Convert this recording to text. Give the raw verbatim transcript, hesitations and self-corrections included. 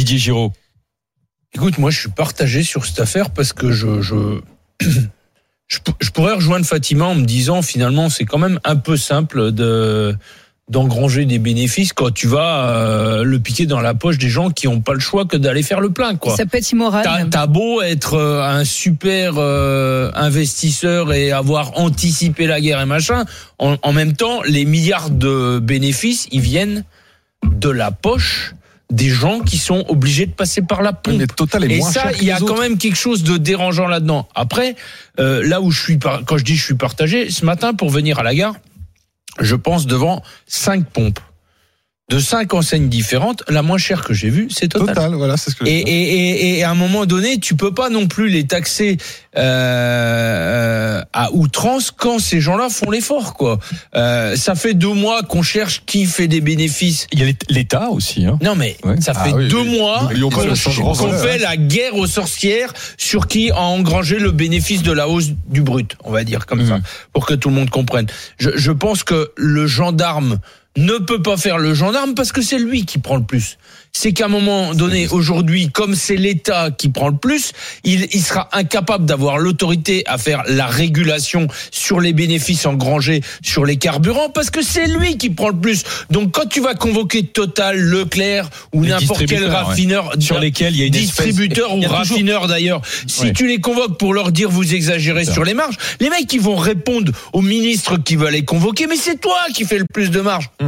Didier Giraud? Écoute, moi je suis partagé sur cette affaire parce que je je, je je pourrais rejoindre Fatima en me disant finalement c'est quand même un peu simple de d'engranger des bénéfices quand tu vas euh, le piquer dans la poche des gens qui n'ont pas le choix que d'aller faire le plein, quoi. Ça peut être immoral. T'as, t'as beau être euh, un super euh, investisseur et avoir anticipé la guerre et machin, en, en même temps, les milliards de bénéfices, ils viennent de la poche des gens qui sont obligés de passer par la pompe. Mais Total est et moins ça, cher que il y a les quand autres. même quelque chose de dérangeant là-dedans. Après, euh, là où je suis, par... quand je dis je suis partagé, ce matin pour venir à la gare, je pense devant cinq pompes de cinq enseignes différentes. La moins chère que j'ai vue, c'est Total. Total, voilà, c'est ce que. Et, et, et, et à un moment donné, tu peux pas non plus les taxer euh, à outrance quand ces gens-là font l'effort, quoi. Euh, ça fait deux mois qu'on cherche qui fait des bénéfices. Il y a l'État aussi. Hein. Non mais Ouais. ça Ah fait oui, deux oui. mois N'oublions pas qu'on, le changement qu'on de fait la guerre aux sorcières sur qui a engrangé le bénéfice de la hausse du brut, on va dire comme Mmh. ça, pour que tout le monde comprenne. Je, je pense que le gendarme ne peut pas faire le gendarme parce que c'est lui qui prend le plus. C'est qu'à un moment donné, aujourd'hui, comme c'est l'État qui prend le plus, il, il sera incapable d'avoir l'autorité à faire la régulation sur les bénéfices engrangés sur les carburants parce que c'est lui qui prend le plus. Donc quand tu vas convoquer Total, Leclerc ou Les n'importe quel distributeurs, raffineur, ouais. Sur lesquels il y a une distributeur espèce... il y ou a toujours- raffineur d'ailleurs, si Ouais. tu les convoques pour leur dire vous exagérez sur les marges, les mecs ils vont répondre au ministre qui va les convoquer, mais c'est toi qui fais le plus de marge.